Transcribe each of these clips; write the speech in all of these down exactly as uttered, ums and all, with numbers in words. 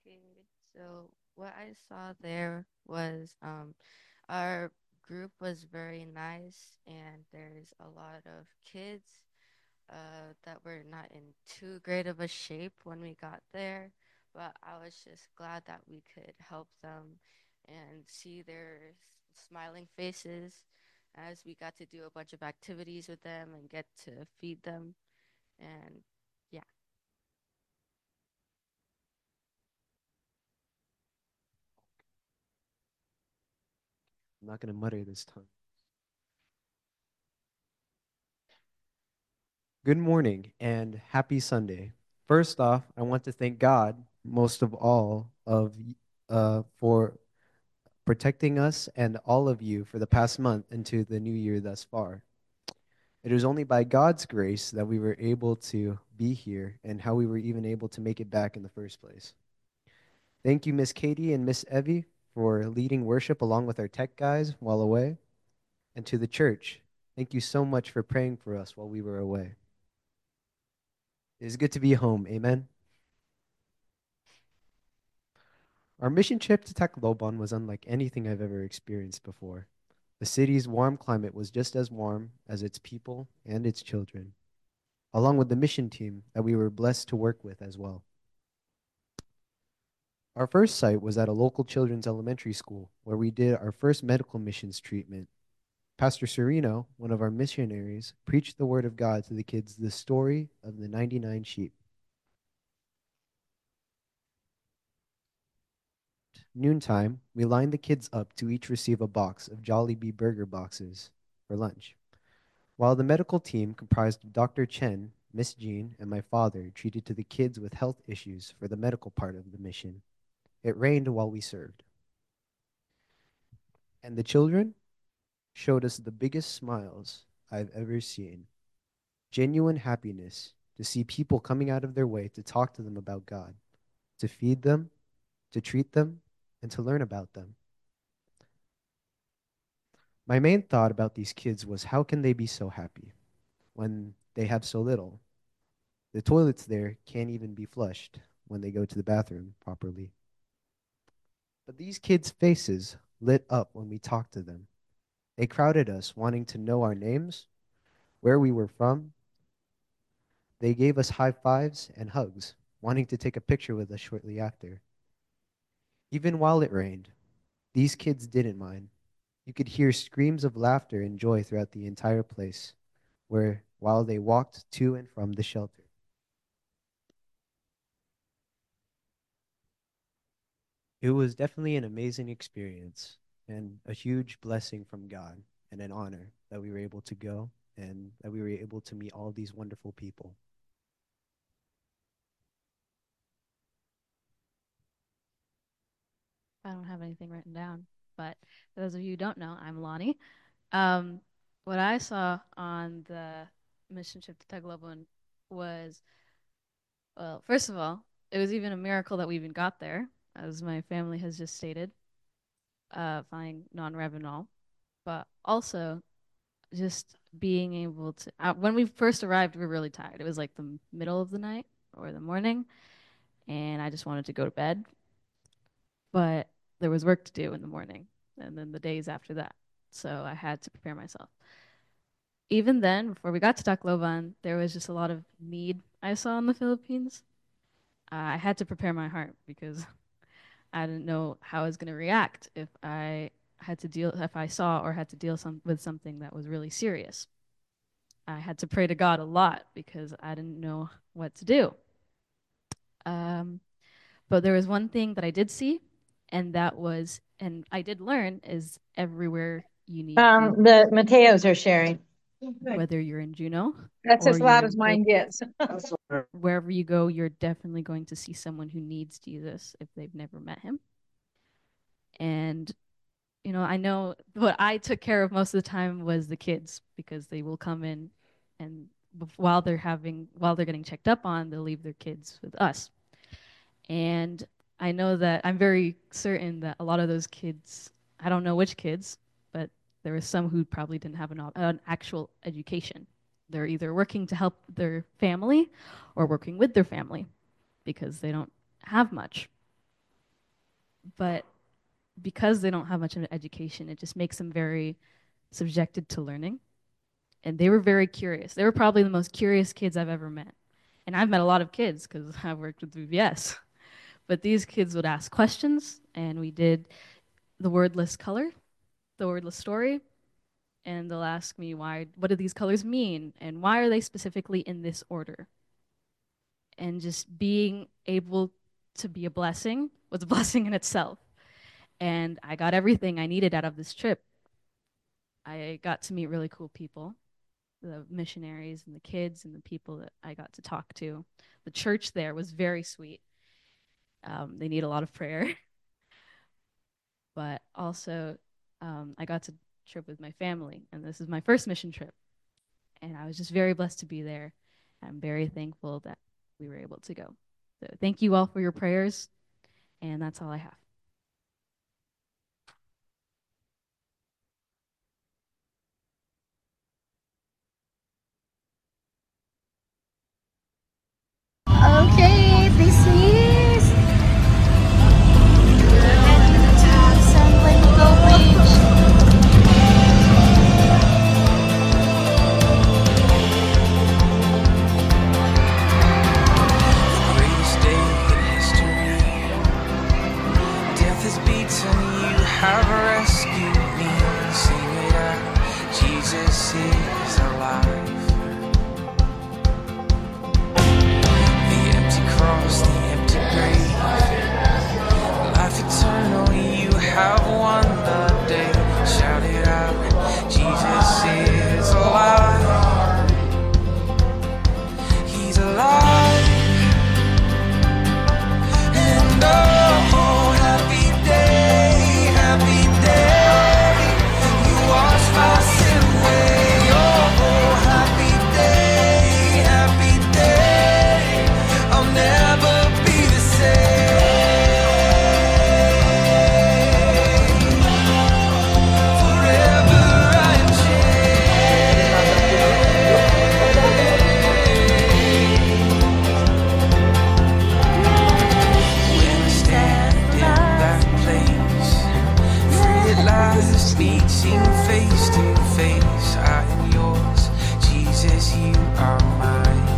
Okay, so what I saw there was um our group was very nice and there's a lot of kids uh that were not in too great of a shape when we got there, but I was just glad that we could help them and see their s- smiling faces as we got to do a bunch of activities with them and get to feed them and yeah. I'm not going to mutter this time. Good morning and happy Sunday. First off, I want to thank God most of all of uh, for protecting us and all of you for the past month into the new year thus far. It is only by God's grace that we were able to be here and how we were even able to make it back in the first place. Thank you, Miss Katie and Miss Evie, for leading worship along with our tech guys while away. And to the church, thank you so much for praying for us while we were away. It is good to be home. Amen. Our mission trip to Tacloban was unlike anything I've ever experienced before. The city's warm climate was just as warm as its people and its children, along with the mission team that we were blessed to work with as well. Our first site was at a local children's elementary school where we did our first medical missions treatment. Pastor Sereno, one of our missionaries, preached the word of God to the kids, the story of the ninety-nine sheep. Noontime, we lined the kids up to each receive a box of Jollibee burger boxes for lunch. While the medical team, comprised of Doctor Chen, Miss Jean, and my father, treated to the kids with health issues for the medical part of the mission, it rained while we served. And the children showed us the biggest smiles I've ever seen. Genuine happiness to see people coming out of their way to talk to them about God, to feed them, to treat them, and to learn about them. My main thought about these kids was how can they be so happy when they have so little? The toilets there can't even be flushed when they go to the bathroom properly. But these kids' faces lit up when we talked to them. They crowded us, wanting to know our names, where we were from. They gave us high fives and hugs, wanting to take a picture with us shortly after. Even while it rained, these kids didn't mind. You could hear screams of laughter and joy throughout the entire place, where while they walked to and from the shelter. It was definitely an amazing experience and a huge blessing from God and an honor that we were able to go and that we were able to meet all these wonderful people. I don't have anything written down, but for those of you who don't know, I'm Lonnie. Um, what I saw on the mission trip to Tagloban was, well, first of all, it was even a miracle that we even got there, as my family has just stated, uh, flying non-Revenol, but also just being able to. Uh, when we first arrived, we were really tired. It was like the middle of the night or the morning, and I just wanted to go to bed. But there was work to do in the morning and then the days after that. So I had to prepare myself. Even then, before we got to Tacloban, there was just a lot of need I saw in the Philippines. Uh, I had to prepare my heart because I didn't know how I was going to react if I had to deal, if I saw or had to deal some, with something that was really serious. I had to pray to God a lot because I didn't know what to do. Um, But there was one thing that I did see, and that was, and I did learn, is everywhere you need Um, the Jesus. Mateos are sharing. Whether you're in Juneau That's or as you're loud in as the mine Philippines, gets. wherever you go, you're definitely going to see someone who needs Jesus if they've never met him. And, you know, I know what I took care of most of the time was the kids because they will come in and while they're having, while they're getting checked up on, they'll leave their kids with us. And I know that I'm very certain that a lot of those kids, I don't know which kids, but there were some who probably didn't have an, an actual education. They're either working to help their family or working with their family because they don't have much. but because they don't have much of an education, it just makes them very subjected to learning. And they were very curious. They were probably the most curious kids I've ever met. And I've met a lot of kids because I've worked with V B S. But these kids would ask questions, and we did the wordless color, the wordless story, and they'll ask me why, what do these colors mean, and why are they specifically in this order? And just being able to be a blessing was a blessing in itself. And I got everything I needed out of this trip. I got to meet really cool people, the missionaries and the kids and the people that I got to talk to. The church there was very sweet. Um, they need a lot of prayer, but also um, I got to trip with my family, and this is my first mission trip. And I was just very blessed to be there. I'm very thankful that we were able to go. So thank you all for your prayers, and that's all I have. Okay, this is heading to San Clemente Beach. Greatest day in history. Death has beaten, you have rescued me. Sing it out, Jesus is alive. The empty cross, the empty grave. Life eternal, you have won the day. Shout it out, Jesus is alive. He's alive. And oh, happy day, happy day. You wash my sin away. Oh, happy day, happy day. I'll never be the same. Forever I am when I stand in that place, free at last, meeting face to face. I am yours, Jesus, you are mine.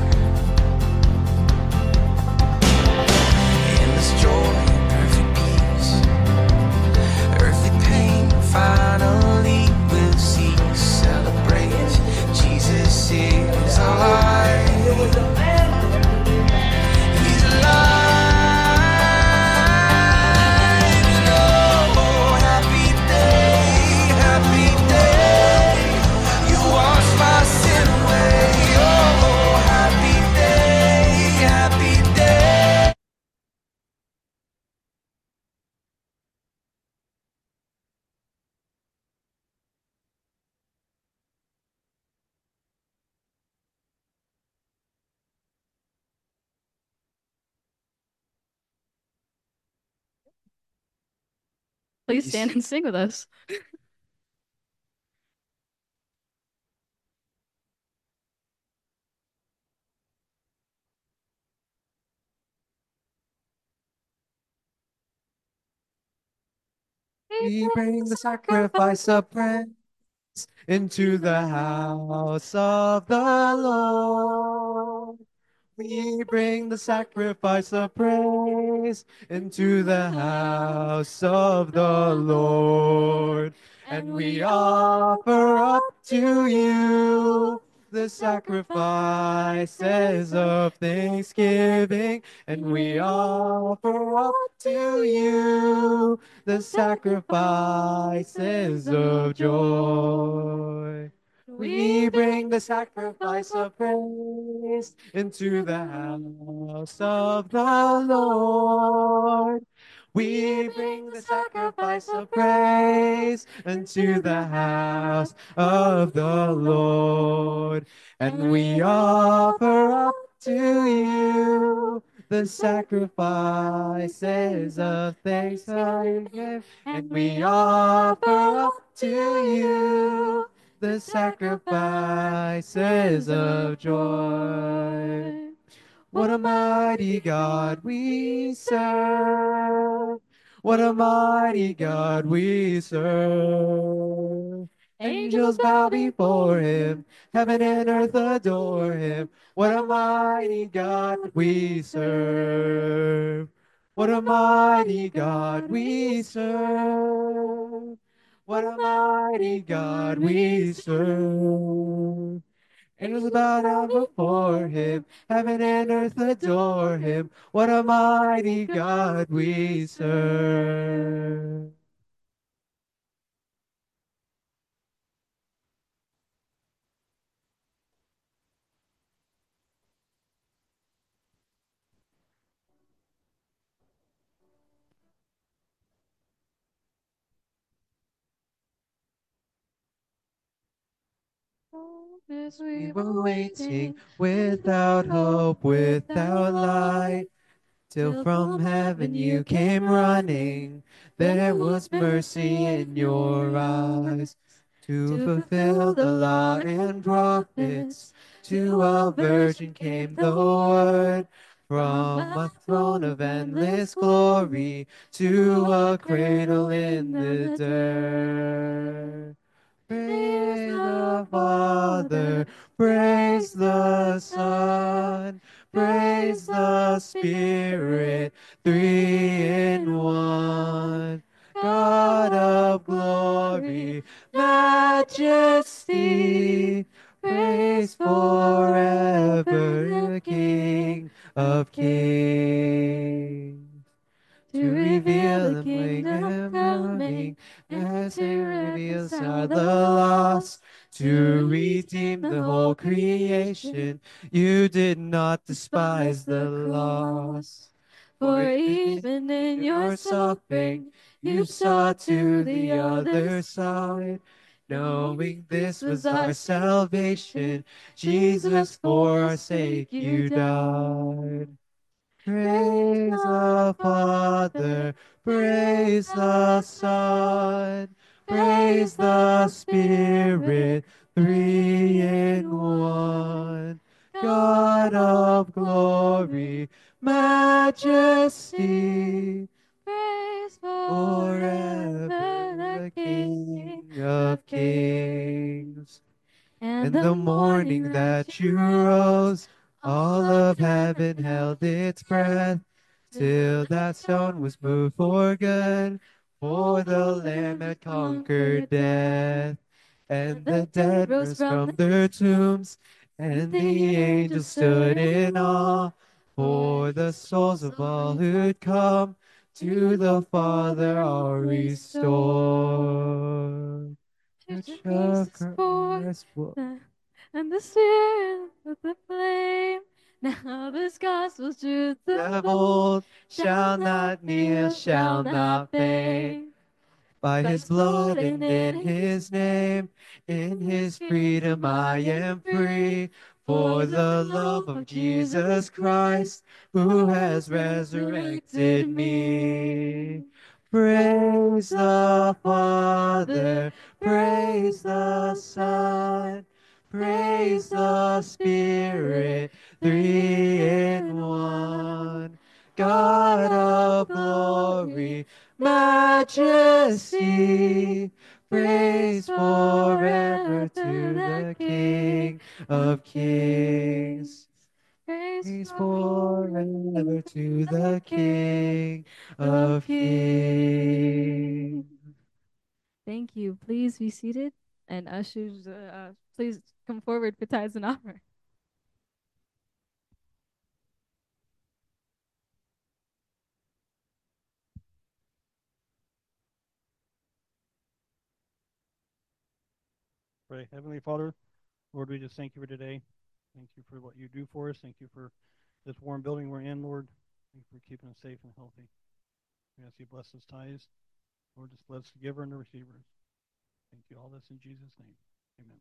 Endless joy and perfect peace, earthly pain finally will cease. Celebrate, Jesus is alive. He's alive. And oh, happy day, happy day. You wash my sin away. Oh, happy day, happy day. Please You stand see, and sing with us. we bring the sacrifice of praise into the house of the Lord. We bring the sacrifice of praise into the house of the Lord. And we offer up to you the sacrifices of thanksgiving. And we offer up to you the sacrifices of joy. We bring the sacrifice of praise into the house of the Lord. We bring the sacrifice of praise into the house of the Lord. And we offer up to you the sacrifices of thanksgiving. And we offer up to you the sacrifices of joy. What a mighty God we serve. What a mighty God we serve. Angels bow before him, heaven and earth adore him. What a mighty God we serve. What a mighty God we serve. What a mighty God we serve. Angels bow down before him, heaven and earth adore him. What a mighty God we serve. As We were waiting without hope, without light, till from heaven you came running. There was mercy in your eyes to fulfill the law and prophets. To a virgin came the word from a throne of endless glory to a cradle in the dirt. Praise the Father, praise the Son, praise the Spirit, three in one. God of glory, majesty, praise forever the King of kings. To reveal the kingdom coming, and to reconcile the lost, to redeem the whole creation. You did not despise the lost. For even in your suffering, you saw to the other side. Knowing this was our salvation, Jesus, for our sake you died. Praise the Father, praise the Son, praise the Spirit, three in one. God of glory, majesty, praise forever the King of kings. In the morning that you rose, all of heaven held its breath, till that stone was moved for good, for the Lamb had conquered death. And the dead rose from their tombs, and the angels stood in awe, for the souls of all who'd come to the Father are restored. Church of Christ, will and the spirit of the flame. Now this gospel's truth of old shall not kneel, shall not faint. By his blood and in his name, in his freedom I am free. For the love of Jesus Christ, who has resurrected me. Praise the Father, praise the Son, praise the Spirit, three in one. God of glory, majesty, praise forever to the King of kings. Praise forever to the King of kings. Thank you. Please be seated. And ushers, uh, uh, please come forward for tithes and offering. Pray. Heavenly Father, Lord, we just thank you for today. Thank you for what you do for us. Thank you for this warm building we're in, Lord. Thank you for keeping us safe and healthy. We ask you to bless us tithes. Lord, just bless the giver and the receivers. Thank you. All this in Jesus' name. Amen.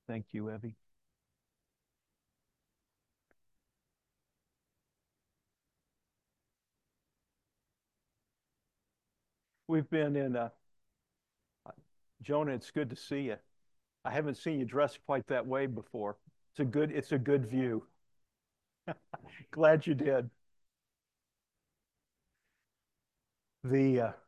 Thank you, Evie. We've been in, uh, Jonah, it's good to see you. I haven't seen you dressed quite that way before. It's a good, it's a good view. Glad you did. The, uh,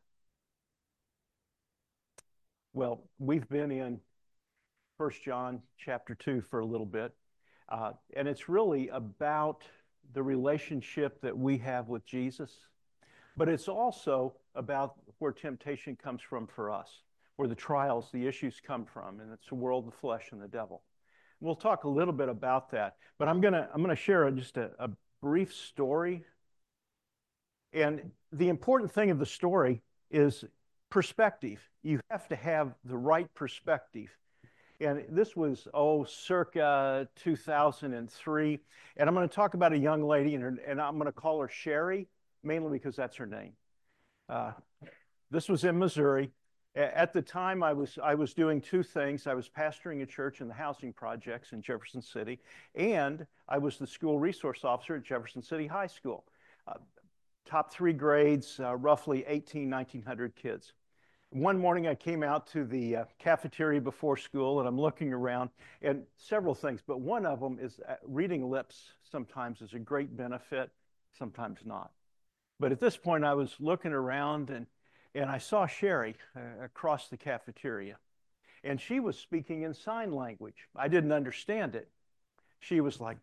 well, we've been in First John chapter two for a little bit. Uh, and it's really about the relationship that we have with Jesus, but it's also about where temptation comes from for us, where the trials, the issues come from, and it's the world, the flesh, and the devil. We'll talk a little bit about that, but I'm gonna I'm gonna share just a, a brief story. And the important thing of the story is perspective. You have to have the right perspective. And this was, oh, circa two thousand three. And I'm going to talk about a young lady, and, her, and I'm going to call her Sherry, mainly because that's her name. Uh, this was in Missouri. At the time, I was, I was doing two things. I was pastoring a church in the housing projects in Jefferson City, and I was the school resource officer at Jefferson City High School. Uh, top three grades, uh, roughly eighteen, nineteen hundred kids. One morning I came out to the uh, cafeteria before school, and I'm looking around, and several things, but one of them is uh, reading lips sometimes is a great benefit, sometimes not. But at this point I was looking around, and, and I saw Sherry uh, across the cafeteria, and she was speaking in sign language. I didn't understand it. She was like,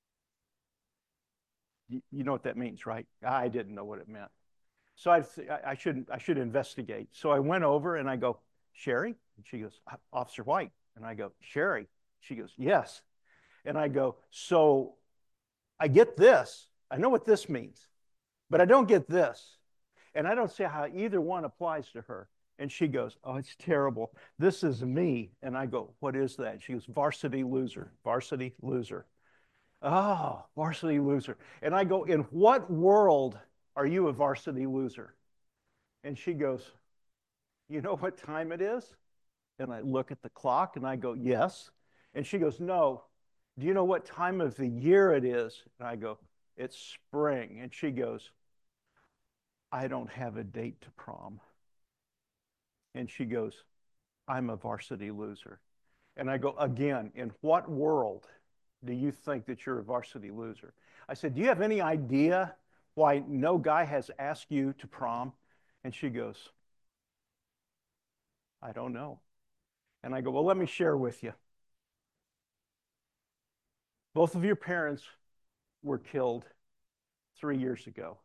you know what that means, right? I didn't know what it meant. So I, I, should, I should investigate. So I went over and I go, Sherry? And she goes, Officer White. And I go, Sherry? She goes, yes. And I go, so I get this. I know what this means, but I don't get this. And I don't see how either one applies to her. And she goes, oh, it's terrible. This is me. And I go, what is that? She goes, varsity loser, varsity loser. Oh, varsity loser. And I go, in what world are you a varsity loser? And she goes, you know what time it is? And I look at the clock and I go, yes. And she goes, no. Do you know what time of the year it is? And I go, it's spring. And she goes, I don't have a date to prom. And she goes, I'm a varsity loser. And I go, again, in what world do you think that you're a varsity loser? I said, do you have any idea why no guy has asked you to prom? And she goes, I don't know. And I go, well, let me share with you. Both of your parents were killed three years ago.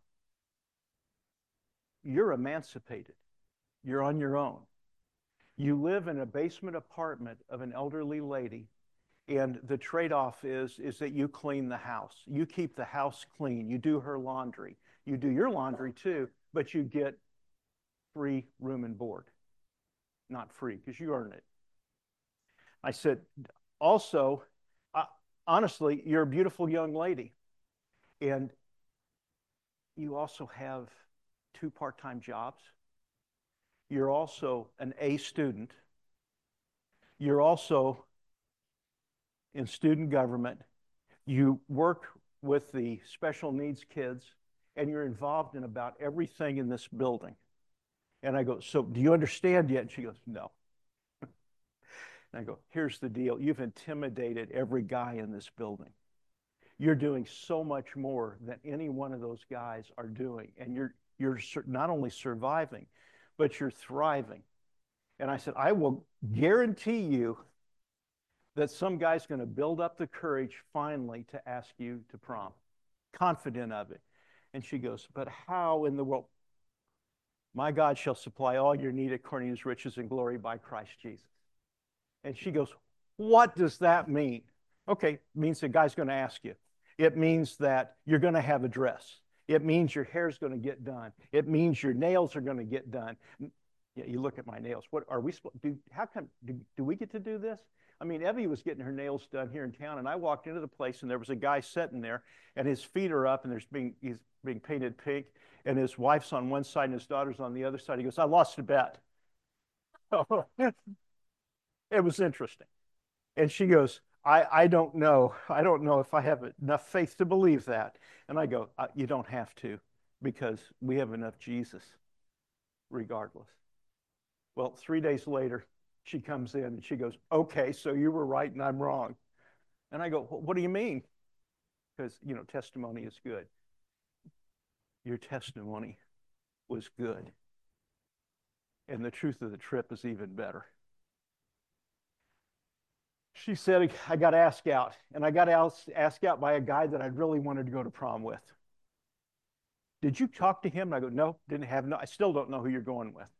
You're emancipated. You're on your own. You live in a basement apartment of an elderly lady, and the trade-off is, is that you clean the house. You keep the house clean. You do her laundry. You do your laundry too, but you get free room and board. Not free, because you earn it. I said, also, uh, honestly, you're a beautiful young lady. And you also have two part-time jobs. You're also an A student. You're also in student government. You work with the special needs kids, and you're involved in about everything in this building. And I go, so do you understand yet? And she goes, no. And I go, here's the deal. You've intimidated every guy in this building. You're doing so much more than any one of those guys are doing. And you're, you're not only surviving, but you're thriving. And I said, I will guarantee you that some guy's going to build up the courage finally to ask you to prom, confident of it. And she goes, but how in the world? My God shall supply all your need according to his riches and glory by Christ Jesus. And she goes, what does that mean? Okay, it means the guy's going to ask you. It means that you're going to have a dress. It means your hair's going to get done. It means your nails are going to get done. Yeah, you look at my nails. What are we supposed to do? How come do, do we get to do this? I mean, Evie was getting her nails done here in town, and I walked into the place, and there was a guy sitting there, and his feet are up, and there's being he's being painted pink, and his wife's on one side and his daughter's on the other side. He goes, I lost a bet. It was interesting. And she goes, I, I don't know. I don't know if I have enough faith to believe that. And I go, uh, you don't have to, because we have enough Jesus regardless. Well, three days later, she comes in and she goes, okay, so you were right and I'm wrong. And I go, what do you mean? Because, you know, testimony is good. Your testimony was good. And the truth of the trip is even better. She said, I got asked out, and I got asked out by a guy that I really wanted to go to prom with. Did you talk to him? And I go, no, didn't have, no, I still don't know who you're going with.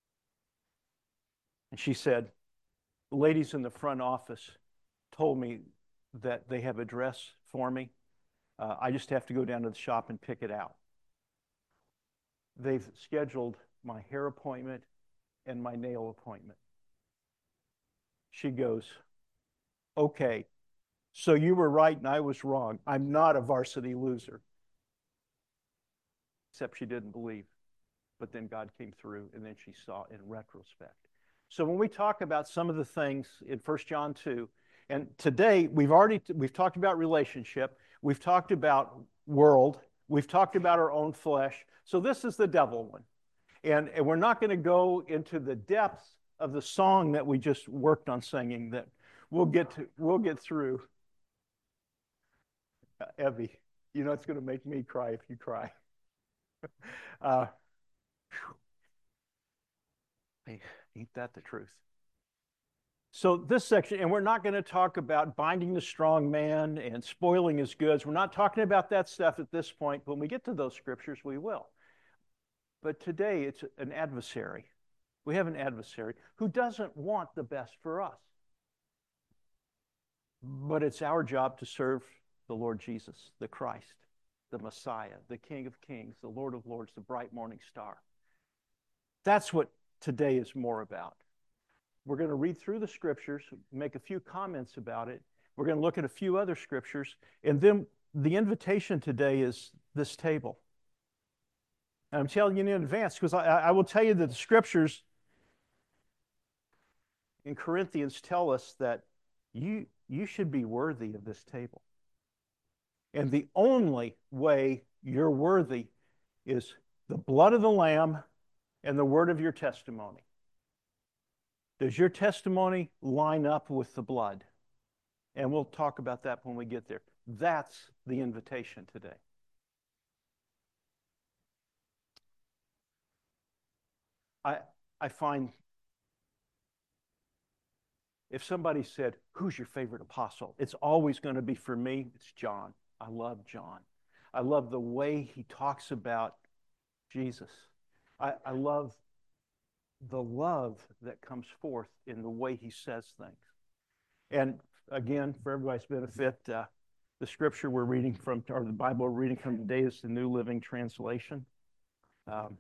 And she said, the ladies in the front office told me that they have a dress for me. Uh, I just have to go down to the shop and pick it out. They've scheduled my hair appointment and my nail appointment. She goes, okay, so you were right and I was wrong. I'm not a varsity loser. Except she didn't believe. But then God came through, and then she saw in retrospect. So when we talk about some of the things in First John two, and today we've already we've talked about relationship, we've talked about world, we've talked about our own flesh. So this is the devil one. And, and we're not going to go into the depths of the song that we just worked on singing that we'll get to, we'll get through. Uh, Evie, you know it's going to make me cry if you cry. uh, Ain't that the truth? So this section, and we're not going to talk about binding the strong man and spoiling his goods. We're not talking about that stuff at this point. When we get to those scriptures, we will. But today, it's an adversary. We have an adversary who doesn't want the best for us. But it's our job to serve the Lord Jesus, the Christ, the Messiah, the King of Kings, the Lord of Lords, the bright morning star. That's what today is more about. We're going to read through the scriptures, make a few comments about it. We're going to look at a few other scriptures. And then the invitation today is this table. And I'm telling you in advance, because I, I will tell you that the scriptures in Corinthians tell us that you, you should be worthy of this table. And the only way you're worthy is the blood of the Lamb and the word of your testimony. Does your testimony line up with the blood? And we'll talk about that when we get there. That's the invitation today. I, I find if somebody said, who's your favorite apostle? It's always going to be, for me, it's John. I love John. I love the way he talks about Jesus. I, I love the love that comes forth in the way he says things. And again, for everybody's benefit, uh, the scripture we're reading from, or the Bible we're reading from today is the New Living Translation. Um,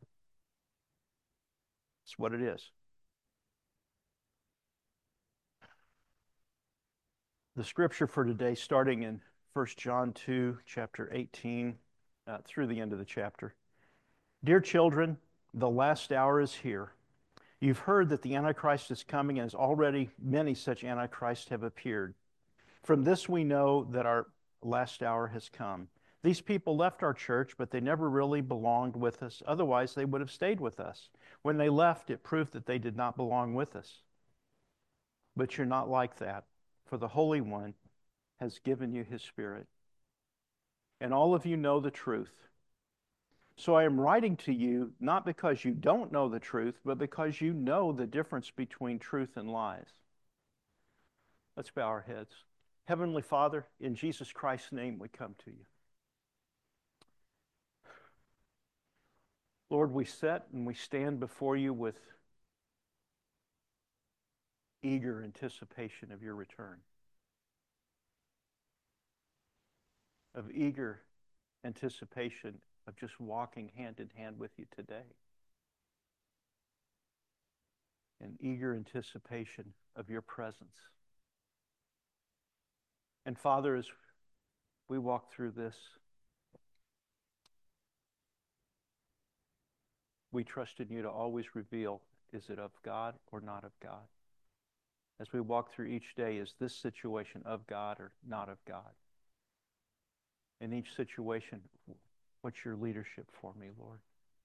it's what it is. The scripture for today, starting in First John two, chapter eighteen, uh, through the end of the chapter. Dear children, the last hour is here. You've heard that the Antichrist is coming, and as already many such Antichrists have appeared. From this we know that our last hour has come. These people left our church, but they never really belonged with us. Otherwise, they would have stayed with us. When they left, it proved that they did not belong with us. But you're not like that, for the Holy One has given you his Spirit. And all of you know the truth. So I am writing to you not because you don't know the truth, but because you know the difference between truth and lies. Let's bow our heads. Heavenly Father, in Jesus Christ's name we come to you. Lord, we sit and we stand before you with eager anticipation of your return, of eager anticipation of just walking hand in hand with you today, and eager anticipation of your presence. And Father, as we walk through this, we trust in you to always reveal, is it of God or not of God? as we walk through each day, is this situation of God or not of God? In each situation, what's your leadership for me, Lord?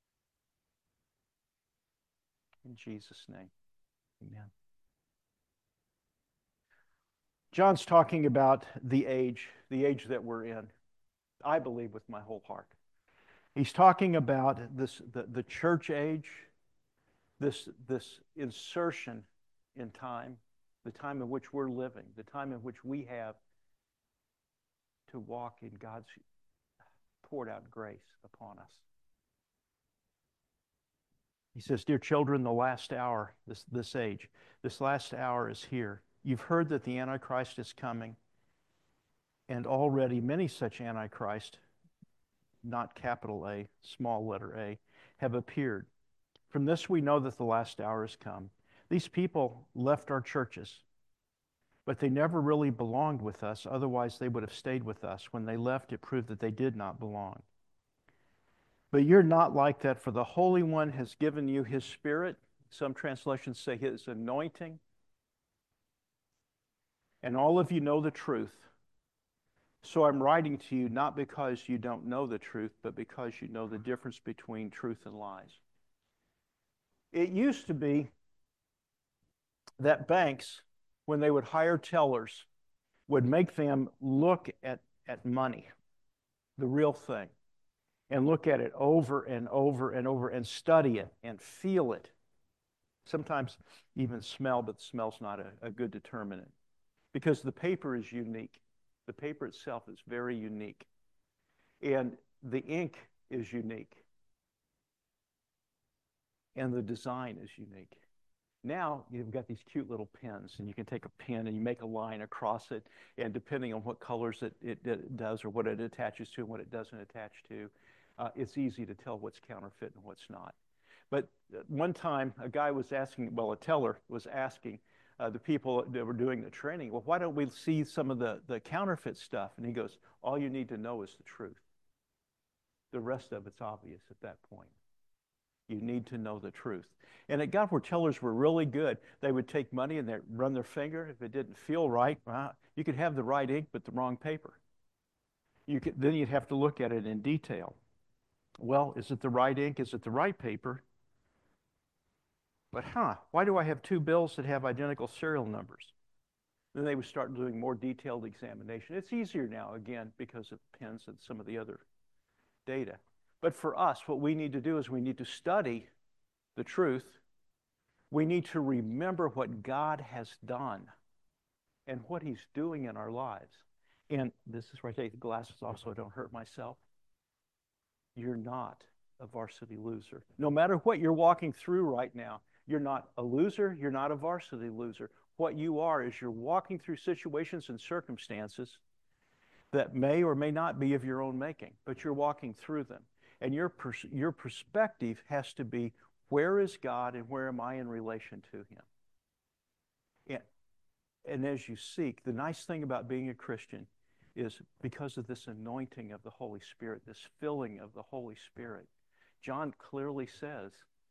In Jesus' name, amen. John's talking about the age, the age that we're in, I believe with my whole heart. He's talking about this, the, the church age, this, this insertion in time, the time in which we're living, the time in which we have to walk in God's poured out grace upon us. He says, dear children, the last hour, this, this age, this last hour is here. You've heard that the Antichrist is coming, and already many such Antichrist, not capital A, small letter A, have appeared. From this we know that the last hour has come. These people left our churches, but they never really belonged with us. Otherwise, they would have stayed with us. When they left, it proved that they did not belong. But you're not like that, for the Holy One has given you His Spirit. Some translations say His anointing. And all of you know the truth. So I'm writing to you not because you don't know the truth, but because you know the difference between truth and lies. It used to be that banks, when they would hire tellers, would make them look at, at money, the real thing, and look at it over and over and over and study it and feel it. Sometimes even smell, but the smell's not a, a good determinant because the paper is unique. The paper itself is very unique. And the ink is unique. And the design is unique. Now you've got these cute little pens, and you can take a pen and you make a line across it, and depending on what colors it, it, it does or what it attaches to and what it doesn't attach to, uh, it's easy to tell what's counterfeit and what's not. But one time, a guy was asking, well, a teller was asking uh, the people that were doing the training, well, why don't we see some of the, the counterfeit stuff? And he goes, all you need to know is the truth. The rest of it's obvious at that point. You need to know the truth. And it got where tellers were really good. They would take money and they'd run their finger. If it didn't feel right, well, you could have the right ink but the wrong paper. You could, then you'd have to look at it in detail. Well, is it the right ink? Is it the right paper? But huh, why do I have two bills that have identical serial numbers? Then they would start doing more detailed examination. It's easier now, again, because of pens and some of the other data. But for us, what we need to do is we need to study the truth. We need to remember what God has done and what He's doing in our lives. And this is where I take the glasses off so I don't hurt myself. You're not a varsity loser. No matter what you're walking through right now, you're not a loser, you're not a varsity loser. What you are is you're walking through situations and circumstances that may or may not be of your own making, but you're walking through them. And your, pers- your perspective has to be, where is God and where am I in relation to Him? And, and as you seek, the nice thing about being a Christian is because of this anointing of the Holy Spirit, this filling of the Holy Spirit, John clearly says,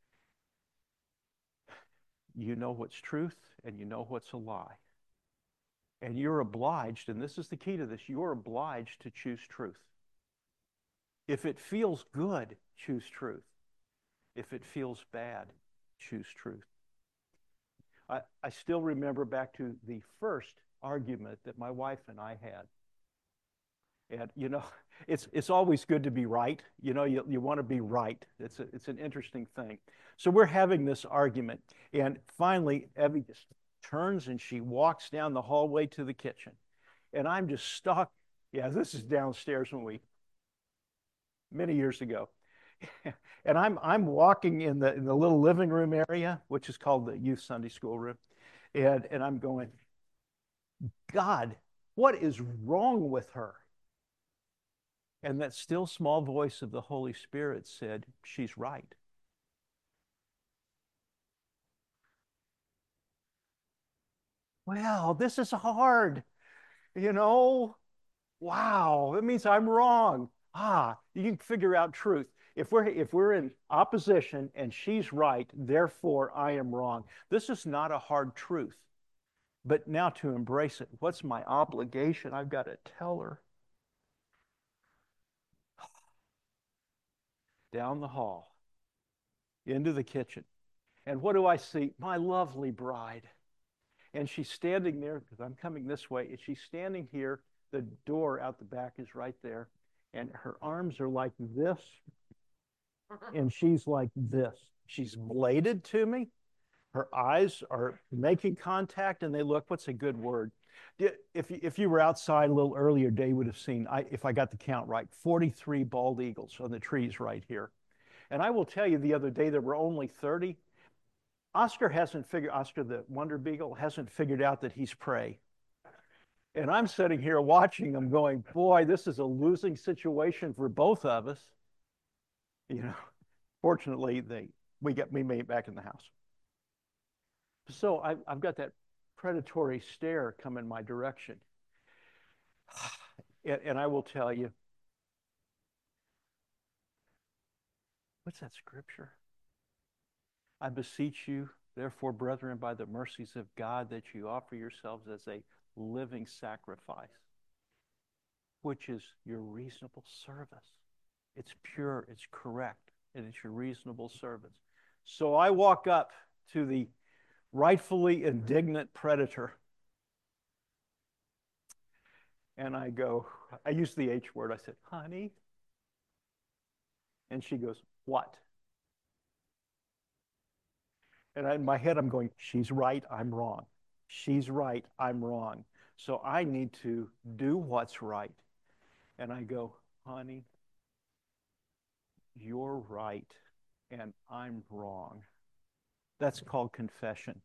you know what's truth and you know what's a lie. And you're obliged, and this is the key to this, you're obliged to choose truth. If it feels good, choose truth. If it feels bad, choose truth. I, I still remember back to the first argument that my wife and I had. And, you know, it's it's always good to be right. You know, you, you want to be right. It's, a, it's an interesting thing. So we're having this argument. And finally, Evie just turns and she walks down the hallway to the kitchen. And I'm just stuck. Yeah, this is downstairs when we, many years ago. And I'm I'm walking in the in the little living room area, which is called the youth Sunday school room. And, and I'm going, God, what is wrong with her? And that still small voice of the Holy Spirit said, she's right. Well, this is hard, you know? Wow, that means I'm wrong. Ah, you can figure out truth. If we're, if we're in opposition and she's right, therefore I am wrong. This is not a hard truth. But now to embrace it, what's my obligation? I've got to tell her. Down the hall, into the kitchen. And what do I see? My lovely bride. And she's standing there, because I'm coming this way, and she's standing here. The door out the back is right there. And her arms are like this. And she's like this. She's bladed to me. Her eyes are making contact, and they look, what's a good word? If, if you were outside a little earlier, Dave would have seen, I, if I got the count right, forty-three bald eagles on the trees right here. And I will tell you, the other day there were only thirty. Oscar hasn't figured, Oscar the Wonder Beagle hasn't figured out that he's prey. And I'm sitting here watching them going, boy, this is a losing situation for both of us. You know, fortunately, they, we got me made back in the house. So I've, I've got that predatory stare come in my direction. And, and I will tell you, what's that scripture? I beseech you, therefore, brethren, by the mercies of God, that you offer yourselves as a living sacrifice, which is your reasonable service. It's pure, it's correct, and it's your reasonable service. So I walk up to the rightfully indignant predator, and I go, I use the H word. I said, honey. And she goes, what? And in my head, I'm going, she's right, I'm wrong. She's right, I'm wrong. So I need to do what's right. And I go, honey, you're right, and I'm wrong. That's called confession.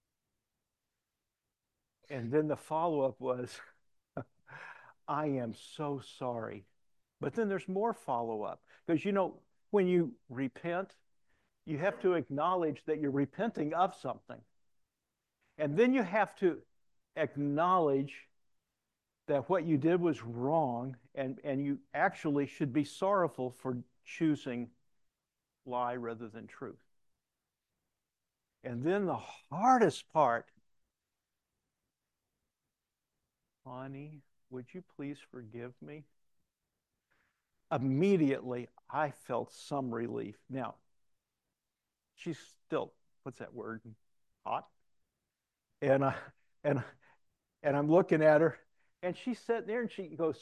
And then the follow-up was, I am so sorry. But then there's more follow-up. Because, you know, when you repent, you have to acknowledge that you're repenting of something. And then you have to acknowledge that what you did was wrong, and, and you actually should be sorrowful for choosing lie rather than truth. And then the hardest part, honey, would you please forgive me? Immediately, I felt some relief. Now, she's still, what's that word? Hot. And, uh, and, and I'm looking at her, and she's sitting there, and she goes,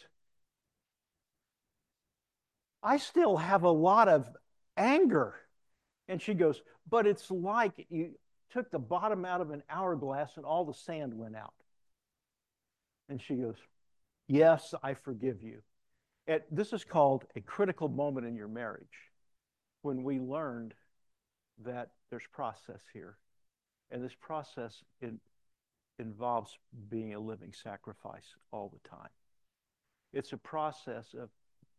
I still have a lot of anger. And she goes, but it's like you took the bottom out of an hourglass and all the sand went out. And she goes, yes, I forgive you. And this is called a critical moment in your marriage, when we learned that there's process here. And this process it involves being a living sacrifice all the time. It's a process of,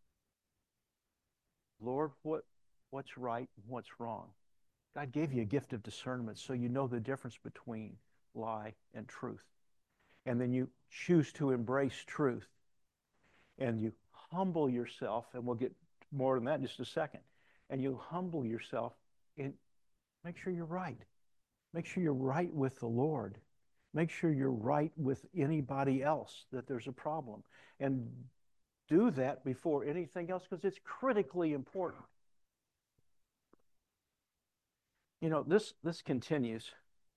Lord, what, what's right and what's wrong? God gave you a gift of discernment so you know the difference between lie and truth. And then you choose to embrace truth. And you humble yourself, and we'll get more than that in just a second. And you humble yourself and make sure you're right. Make sure you're right with the Lord. Make sure you're right with anybody else that there's a problem. And do that before anything else, because it's critically important. You know, this, this continues.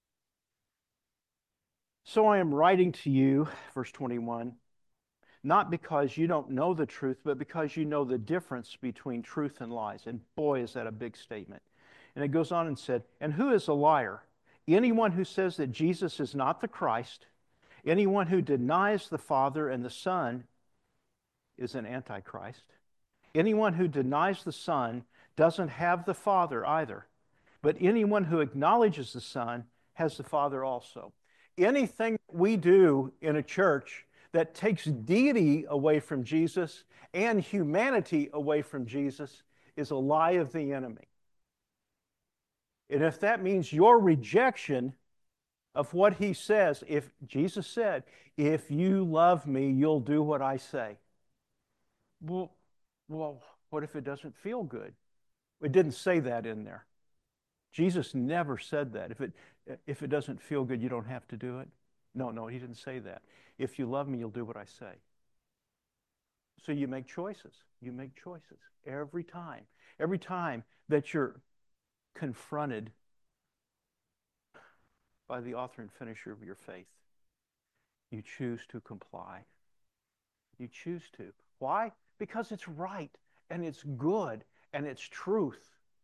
So I am writing to you, verse twenty-one, not because you don't know the truth, but because you know the difference between truth and lies. And boy, is that a big statement. And it goes on and said, and who is a liar? Anyone who says that Jesus is not the Christ, anyone who denies the Father and the Son is an antichrist. Anyone who denies the Son doesn't have the Father either. But anyone who acknowledges the Son has the Father also. Anything we do in a church that takes deity away from Jesus and humanity away from Jesus is a lie of the enemy. And if that means your rejection of what he says, if Jesus said, if you love me, you'll do what I say. Well, well, what if it doesn't feel good? It didn't say that in there. Jesus never said that. If it, if it doesn't feel good, you don't have to do it. No, no, he didn't say that. If you love me, you'll do what I say. So you make choices. You make choices every time. Every time that you're confronted by the author and finisher of your faith, you choose to comply. You choose to. Why? Because it's right and it's good and it's truth.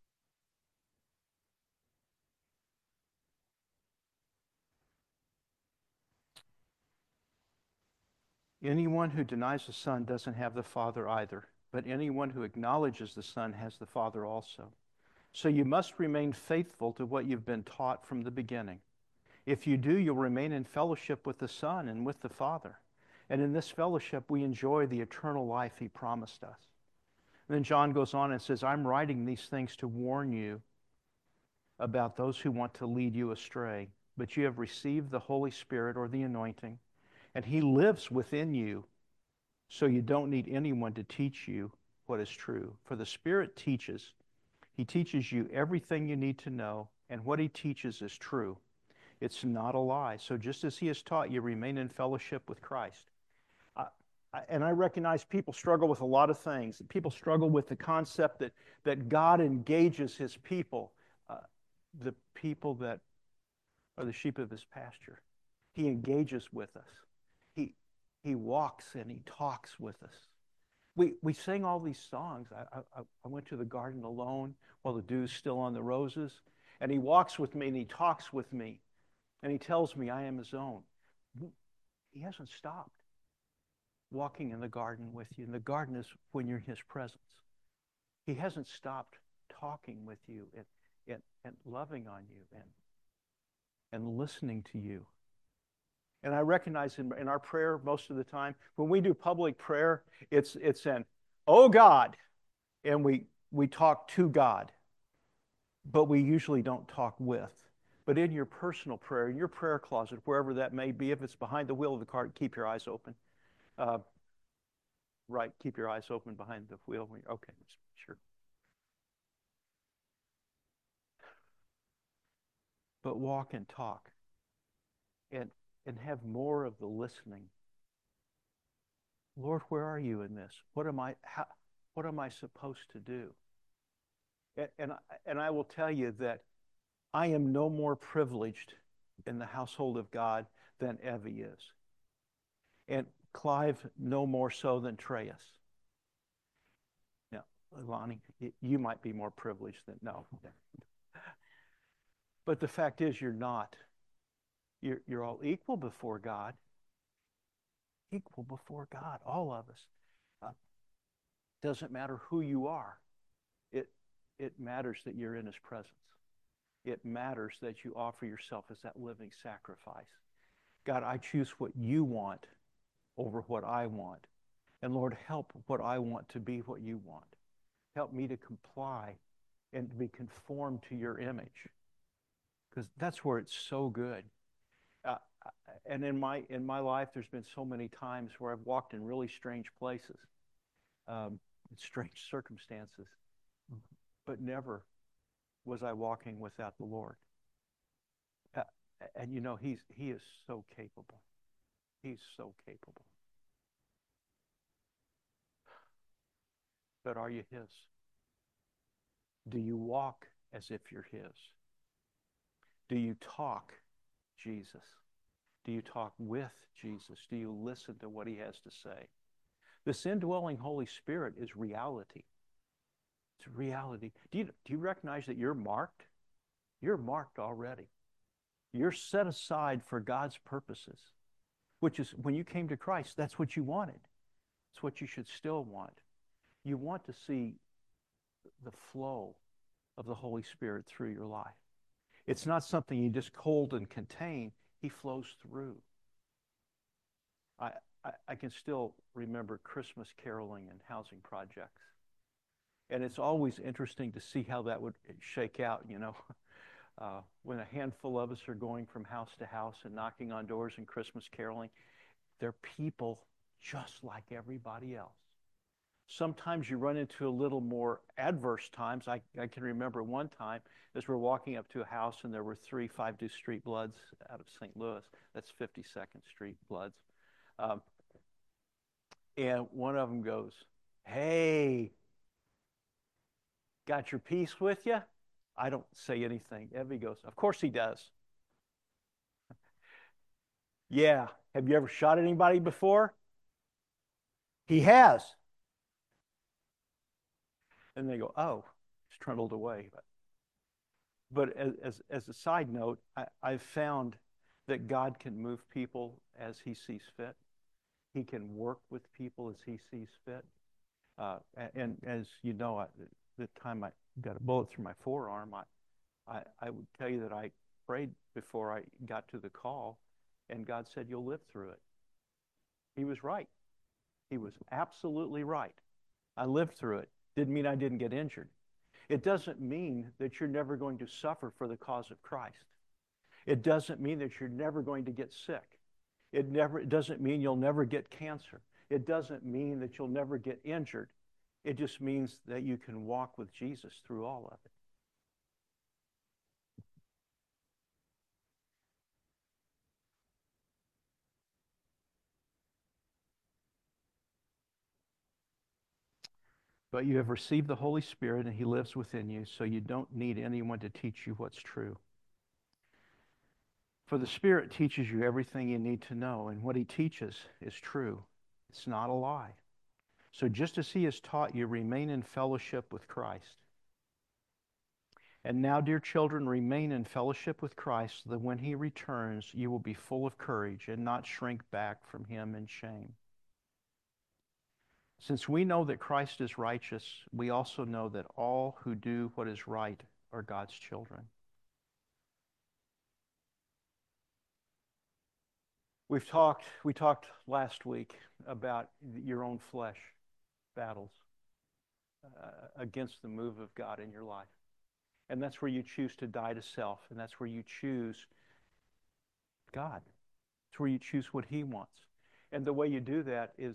Anyone who denies the Son doesn't have the Father either, but anyone who acknowledges the Son has the Father also. So you must remain faithful to what you've been taught from the beginning. If you do, you'll remain in fellowship with the Son and with the Father. And in this fellowship, we enjoy the eternal life he promised us. And then John goes on and says, I'm writing these things to warn you about those who want to lead you astray. But you have received the Holy Spirit or the anointing, and he lives within you, so you don't need anyone to teach you what is true. For the Spirit teaches. He teaches you everything you need to know, and what he teaches is true. It's not a lie. So just as he has taught you, remain in fellowship with Christ. I, I, and I recognize people struggle with a lot of things. People struggle with the concept that, that God engages his people, uh, the people that are the sheep of his pasture. He engages with us. He, he walks and he talks with us. We, we sing all these songs. I, I, I went to the garden alone while the dew's still on the roses, and he walks with me and he talks with me. And he tells me I am his own. He hasn't stopped walking in the garden with you. And the garden is when you're in his presence. He hasn't stopped talking with you and, and, and loving on you and, and listening to you. And I recognize in, in our prayer most of the time, when we do public prayer, it's, it's an, oh God, and we, we talk to God, but we usually don't talk with. But in your personal prayer, in your prayer closet, wherever that may be, if it's behind the wheel of the cart, keep your eyes open. Uh, right, keep your eyes open behind the wheel. Okay, sure. But walk and talk and, and have more of the listening. Lord, where are you in this? What am I, how, what am I supposed to do? And, and, and I will tell you that I am no more privileged in the household of God than Evie is. And Clive no more so than Treyas. Now, Lonnie, you might be more privileged than, no. But the fact is, you're not. You're, you're all equal before God. Equal before God, all of us. Uh, doesn't matter who you are. It, it matters that you're in his presence. It matters that you offer yourself as that living sacrifice. God, I choose what you want over what I want. And Lord, help what I want to be what you want. Help me to comply and to be conformed to your image. Because that's where it's so good. Uh, and in my in my life, there's been so many times where I've walked in really strange places, um, in strange circumstances, but never was I walking without the Lord. Uh, and you know, he's he is so capable. He's so capable. But are you his? Do you walk as if you're his? Do you talk Jesus? Do you talk with Jesus? Do you listen to what he has to say? This indwelling Holy Spirit is reality. It's reality. Do you, do you recognize that you're marked? You're marked already. You're set aside for God's purposes, which is when you came to Christ, that's what you wanted. It's what you should still want. You want to see the flow of the Holy Spirit through your life. It's not something you just hold and contain. He flows through. I, I, I can still remember Christmas caroling and housing projects. And it's always interesting to see how that would shake out, you know. Uh, when a handful of us are going from house to house and knocking on doors and Christmas caroling, they're people just like everybody else. Sometimes you run into a little more adverse times. I, I can remember one time as we're walking up to a house and there were three five two Street Bloods out of Saint Louis. That's fifty-second Street Bloods. Um, and one of them goes, "Hey, got your piece with you?" I don't say anything. Evie goes, "Of course he does." "Yeah. Have you ever shot anybody before?" "He has." And they go, "Oh," just trundled away. But, but as, as, as a side note, I, I've found that God can move people as he sees fit. He can work with people as he sees fit. Uh, and, and as you know, I, the time I got a bullet through my forearm, I, I, I would tell you that I prayed before I got to the call, and God said, "You'll live through it." He was right. He was absolutely right. I lived through it. Didn't mean I didn't get injured. It doesn't mean that you're never going to suffer for the cause of Christ. It doesn't mean that you're never going to get sick. It never, it doesn't mean you'll never get cancer. It doesn't mean that you'll never get injured. It just means that you can walk with Jesus through all of it. But you have received the Holy Spirit, and he lives within you, so you don't need anyone to teach you what's true. For the Spirit teaches you everything you need to know, and what he teaches is true. It's not a lie. So just as he has taught you, remain in fellowship with Christ. And now, dear children, remain in fellowship with Christ, so that when he returns, you will be full of courage and not shrink back from him in shame. Since we know that Christ is righteous, we also know that all who do what is right are God's children. We've talked, we talked last week about your own flesh battles uh, against the move of God in your life. And that's where you choose to die to self, and that's where you choose God. It's where you choose what he wants. And the way you do that is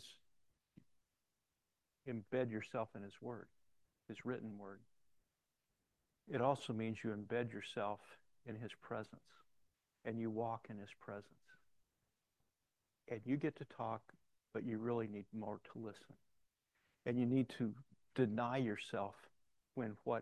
embed yourself in his word, his written word. It also means you embed yourself in his presence, and you walk in his presence. And you get to talk, but you really need more to listen. And you need to deny yourself when what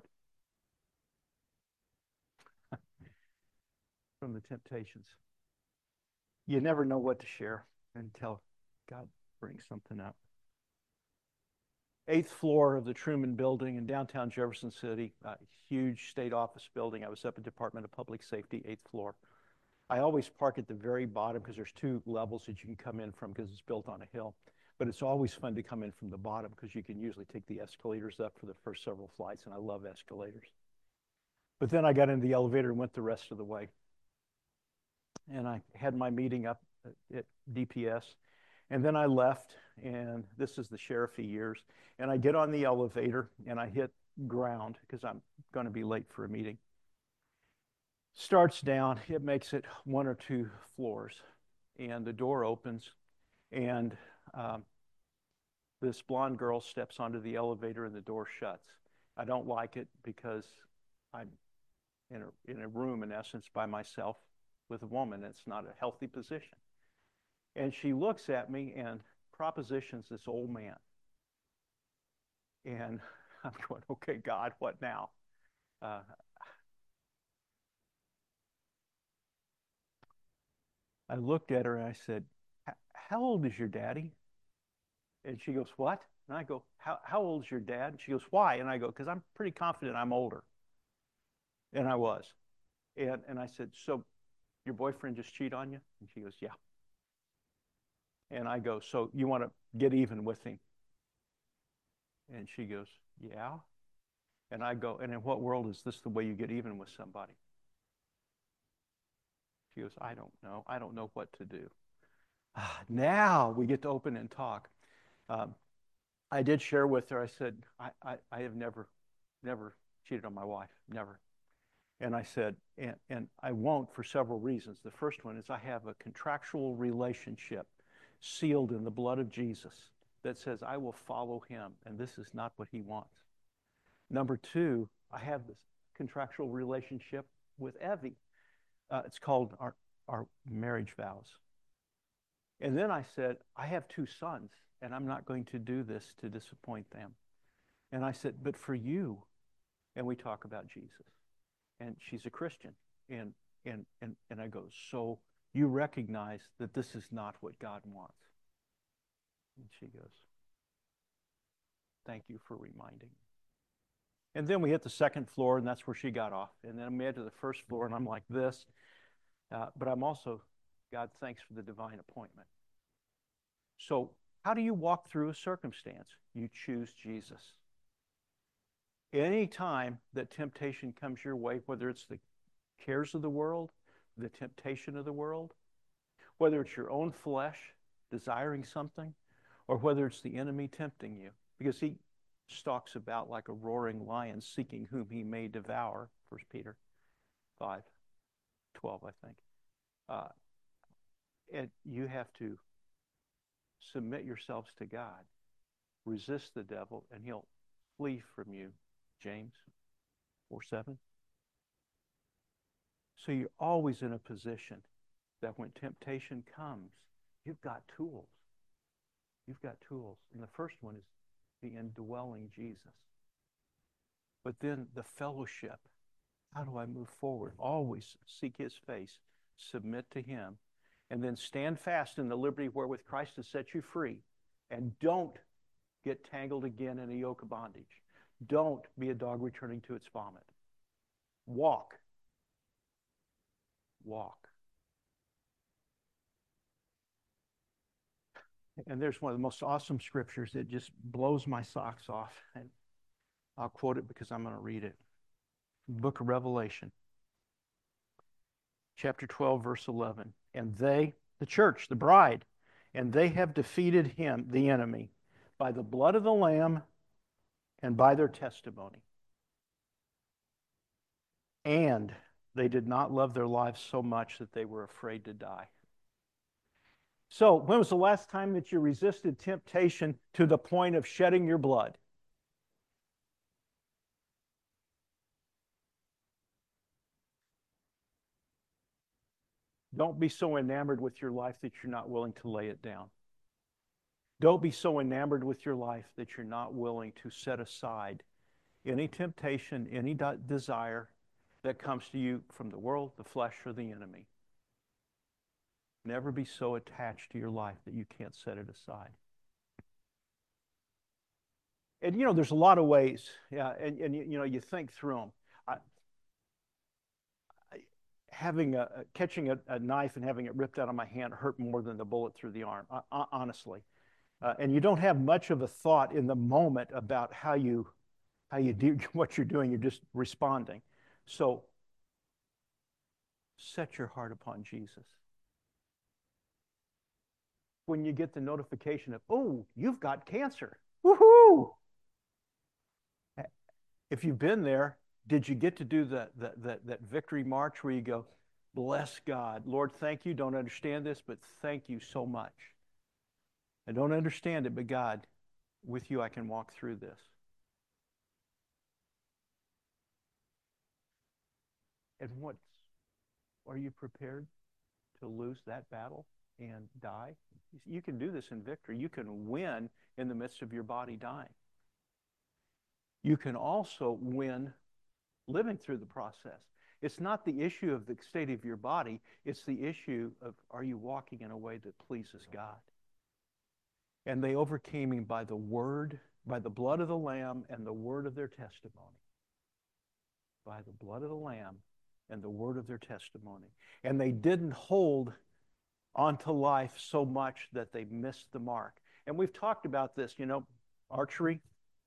from the temptations. You never know what to share until God brings something up. Eighth floor of the Truman Building in downtown Jefferson City, a huge state office building. I was up at Department of Public Safety, eighth floor. I always park at the very bottom because there's two levels that you can come in from because it's built on a hill. But it's always fun to come in from the bottom because you can usually take the escalators up for the first several flights, and I love escalators. But then I got into the elevator and went the rest of the way. And I had my meeting up at D P S. And then I left, and this is the sheriffy years. And I get on the elevator, and I hit ground because I'm going to be late for a meeting. Starts down, it makes it one or two floors, and the door opens, and um, this blonde girl steps onto the elevator, and the door shuts. I don't like it because I'm in a, in a room, in essence, by myself with a woman. It's not a healthy position. And she looks at me and propositions this old man. And I'm going, okay, God, what now? Uh, I looked at her and I said, how old is your daddy? And she goes, what? And I go, how, how old is your dad? And she goes, why? And I go, because I'm pretty confident I'm older. And I was. And, and I said, so your boyfriend just cheated on you? And she goes, yeah. And I go, so you want to get even with him? And she goes, yeah. And I go, and in what world is this the way you get even with somebody? She goes, I don't know. I don't know what to do. Ah, now we get to open and talk. Um, I did share with her, I said, I, I, I have never, never cheated on my wife, never. And I said, and, and I won't for several reasons. The first one is I have a contractual relationship sealed in the blood of Jesus that says, I will follow him, and this is not what he wants. Number two, I have this contractual relationship with Evie. Uh, it's called our, our marriage vows. And then I said, I have two sons, and I'm not going to do this to disappoint them. And I said, but for you, and we talk about Jesus. And she's a Christian. And, and, and, and I go, so you recognize that this is not what God wants. And she goes, thank you for reminding me. And then we hit the second floor, and that's where she got off. And then we head to the first floor, and I'm like this. Uh, but I'm also, God, thanks for the divine appointment. So how do you walk through a circumstance? You choose Jesus. Any time that temptation comes your way, whether it's the cares of the world, the temptation of the world, whether it's your own flesh desiring something, or whether it's the enemy tempting you, because he stalks about like a roaring lion seeking whom he may devour, First Peter five twelve, I think. Uh, and you have to submit yourselves to God, resist the devil, and he'll flee from you, James four seven. So you're always in a position that when temptation comes, you've got tools. You've got tools. And the first one is the indwelling Jesus. But then the fellowship. How do I move forward? Always seek his face, submit to him, and then stand fast in the liberty wherewith Christ has set you free. And don't get tangled again in a yoke of bondage. Don't be a dog returning to its vomit. Walk. Walk. And there's one of the most awesome scriptures that just blows my socks off. And I'll quote it because I'm going to read it. Book of Revelation, chapter twelve, verse eleven. And they, the church, the bride, and they have defeated him, the enemy, by the blood of the Lamb and by their testimony. And they did not love their lives so much that they were afraid to die. So, when was the last time that you resisted temptation to the point of shedding your blood? Don't be so enamored with your life that you're not willing to lay it down. Don't be so enamored with your life that you're not willing to set aside any temptation, any de- desire that comes to you from the world, the flesh, or the enemy. Never be so attached to your life that you can't set it aside. And you know, there's a lot of ways, yeah, and, and you know, you think through them. I, I, having a, catching a, a knife and having it ripped out of my hand hurt more than the bullet through the arm, uh, honestly. Uh, and you don't have much of a thought in the moment about how you, how you do what you're doing. You're just responding. So, set your heart upon Jesus. When you get the notification of, oh, you've got cancer. Woohoo! If you've been there, did you get to do the, the, the, that victory march where you go, bless God. Lord, thank you. Don't understand this, but thank you so much. I don't understand it, but God, with you I can walk through this. And what, are you prepared to lose that battle and die? You can do this in victory. You can win in the midst of your body dying. You can also win living through the process. It's not the issue of the state of your body. It's the issue of, are you walking in a way that pleases God? And they overcame him by the word, by the blood of the Lamb and the word of their testimony. By the blood of the Lamb and the word of their testimony. And they didn't hold onto life so much that they missed the mark. And we've talked about this, you know, archery.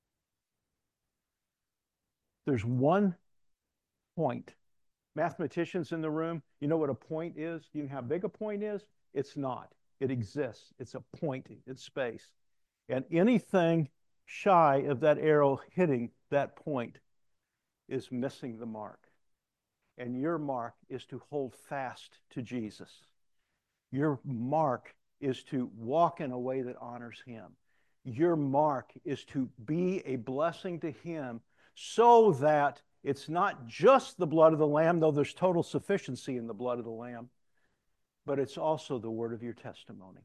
There's one point. Mathematicians in the room, you know what a point is? You know how big a point is? It's not. It exists. It's a point in space. And anything shy of that arrow hitting that point is missing the mark. And your mark is to hold fast to Jesus. Your mark is to walk in a way that honors him. Your mark is to be a blessing to him so that it's not just the blood of the Lamb, though there's total sufficiency in the blood of the Lamb, but it's also the word of your testimony.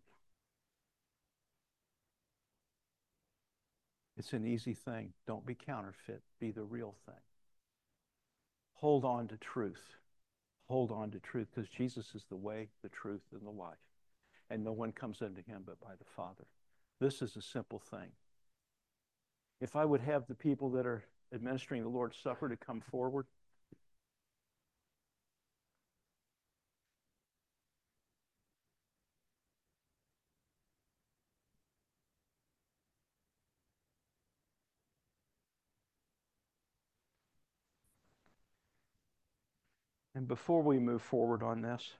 It's an easy thing. Don't be counterfeit. Be the real thing. Hold on to truth. Hold on to truth, because Jesus is the way, the truth, and the life. And no one comes unto him but by the Father. This is a simple thing. If I would have the people that are administering the Lord's Supper to come forward. And before we move forward on this,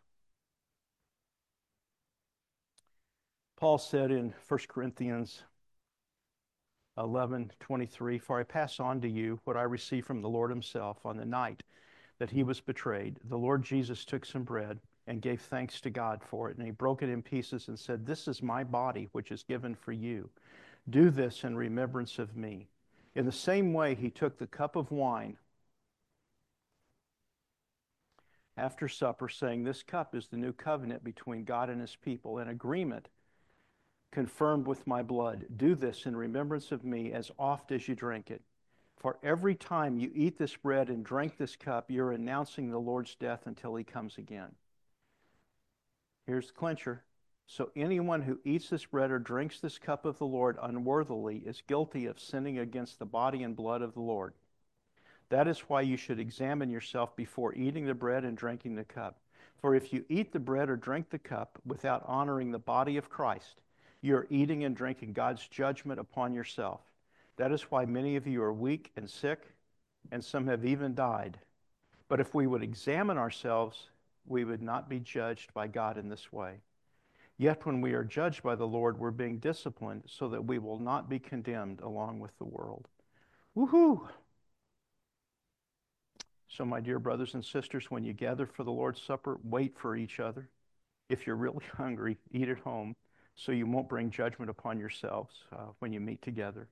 Paul said in First Corinthians eleven twenty-three, "For I pass on to you what I received from the Lord himself on the night that he was betrayed. The Lord Jesus took some bread and gave thanks to God for it, and he broke it in pieces and said, 'This is my body, which is given for you. Do this in remembrance of me.' In the same way, he took the cup of wine after supper, saying, 'This cup is the new covenant between God and his people, an agreement confirmed with my blood. Do this in remembrance of me as oft as you drink it. For every time you eat this bread and drink this cup, you're announcing the Lord's death until he comes again.'" Here's the clincher. "So anyone who eats this bread or drinks this cup of the Lord unworthily is guilty of sinning against the body and blood of the Lord. That is why you should examine yourself before eating the bread and drinking the cup. For if you eat the bread or drink the cup without honoring the body of Christ, you are eating and drinking God's judgment upon yourself. That is why many of you are weak and sick, and some have even died. But if we would examine ourselves, we would not be judged by God in this way. Yet when we are judged by the Lord, we're being disciplined so that we will not be condemned along with the world." Woohoo! So, my dear brothers and sisters, when you gather for the Lord's Supper, wait for each other. If you're really hungry, eat at home so you won't bring judgment upon yourselves uh, when you meet together.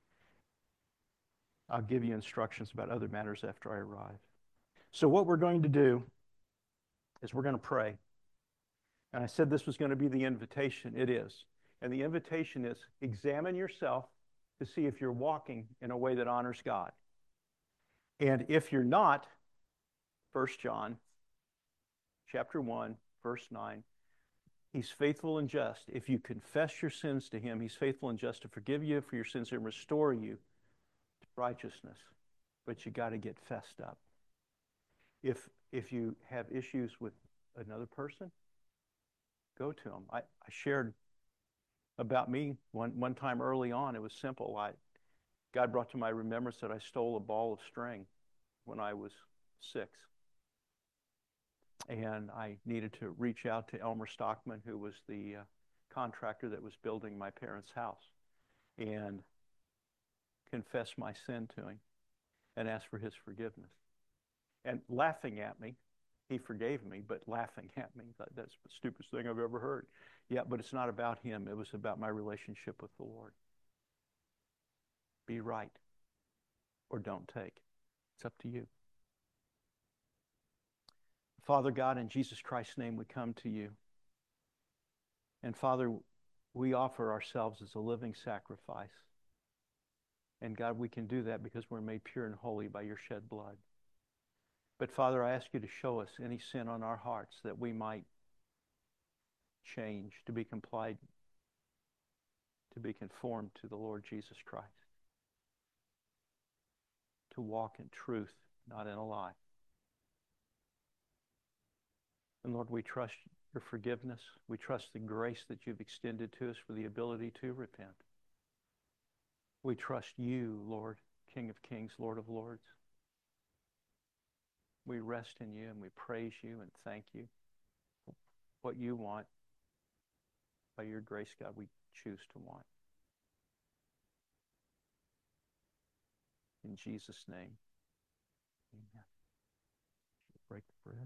I'll give you instructions about other matters after I arrive. So what we're going to do is we're going to pray. And I said this was going to be the invitation. It is. And the invitation is examine yourself to see if you're walking in a way that honors God. And if you're not, First John chapter one, verse nine, he's faithful and just. If you confess your sins to him, he's faithful and just to forgive you for your sins and restore you to righteousness. But you got to get fessed up. If if you have issues with another person, go to them. I, I shared about me one, one time early on. It was simple. I, God brought to my remembrance that I stole a ball of string when I was six. And I needed to reach out to Elmer Stockman, who was the uh, contractor that was building my parents' house, and confess my sin to him and ask for his forgiveness. And laughing at me, he forgave me, but laughing at me, that's the stupidest thing I've ever heard. Yeah, but it's not about him. It was about my relationship with the Lord. Be right or don't take. It's up to you. Father God, in Jesus Christ's name, we come to you. And Father, we offer ourselves as a living sacrifice. And God, we can do that because we're made pure and holy by your shed blood. But Father, I ask you to show us any sin on our hearts that we might change to be complied, to be conformed to the Lord Jesus Christ, to walk in truth, not in a lie. And Lord, we trust your forgiveness. We trust the grace that you've extended to us for the ability to repent. We trust you, Lord, King of Kings, Lord of Lords. We rest in you and we praise you and thank you. What you want, by your grace, God, we choose to want. In Jesus' name, amen. Break the bread.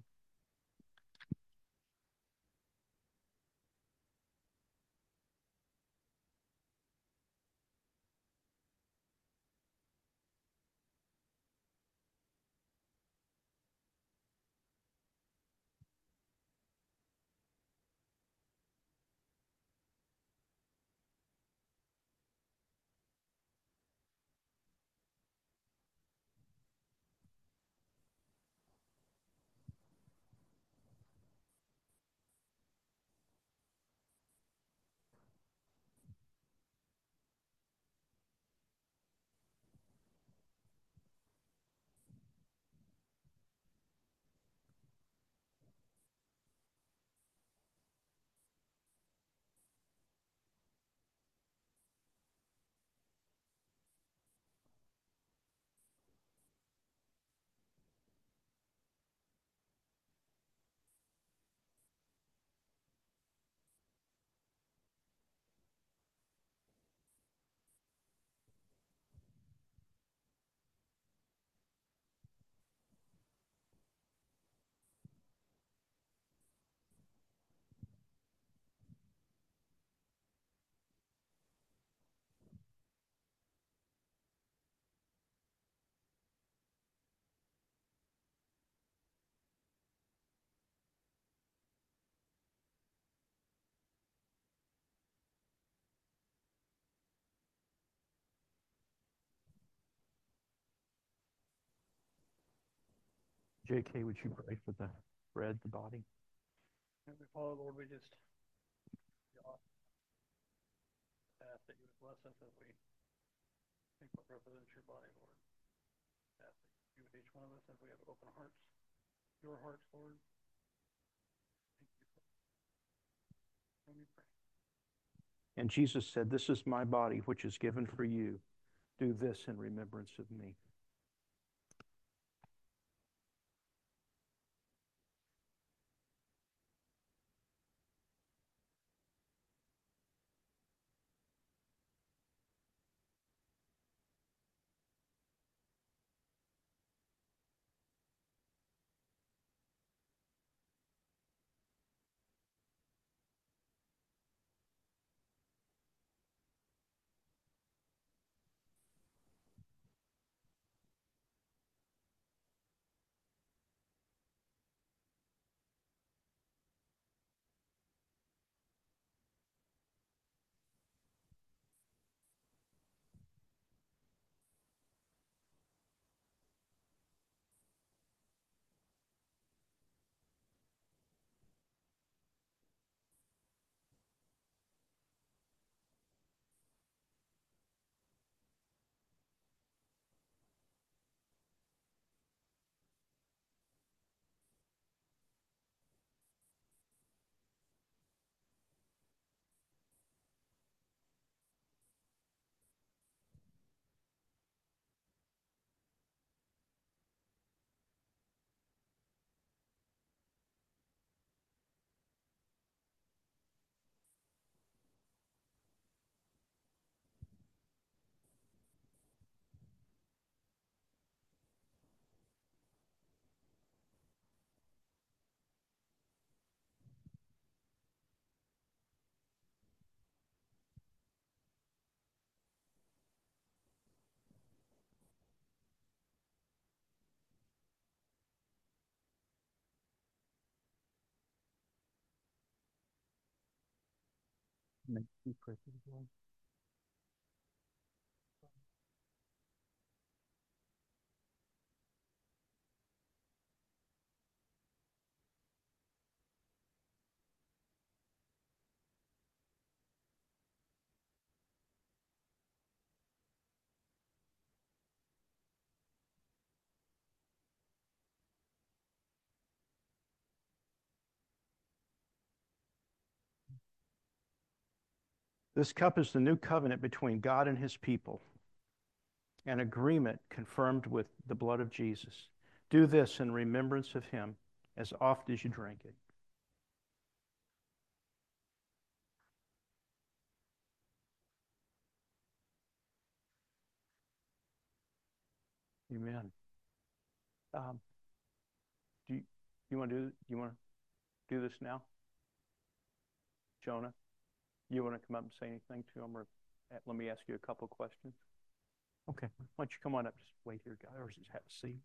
J K, would you pray for the bread, the body? Heavenly Father, Lord, we just ask that you would bless us as we think what represents your body, Lord. Ask that you would each one of us as we have open hearts, your hearts, Lord. Thank you. Let me pray. And Jesus said, "This is my body, which is given for you. Do this in remembrance of me." Make me pray for the Lord. This cup is the new covenant between God and his people, an agreement confirmed with the blood of Jesus. Do this in remembrance of him as oft as you drink it. Amen. Um, do you, you want to do you want to do this now? Jonah, you want to come up and say anything to him, or let me ask you a couple questions? Okay. Why don't you come on up? Just wait here, guy, or just have a seat.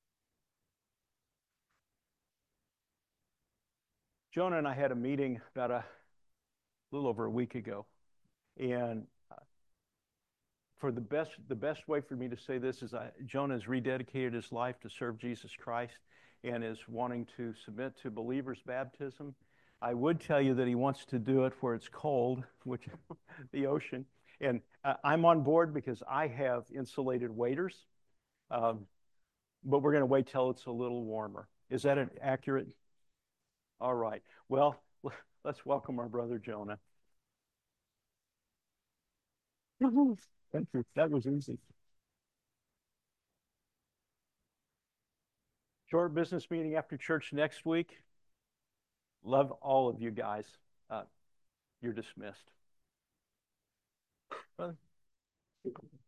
Jonah and I had a meeting about a little over a week ago, and uh, for the best the best way for me to say this is I, Jonah has rededicated his life to serve Jesus Christ and is wanting to submit to believers' baptism. I would tell you that he wants to do it where it's cold, which the ocean. And uh, I'm on board because I have insulated waders, um, but we're going to wait till it's a little warmer. Is that an accurate? All right. Well, let's welcome our brother Jonah. Thank you. That was easy. Short business meeting after church next week. Love all of you guys. Uh, you're dismissed. Brother.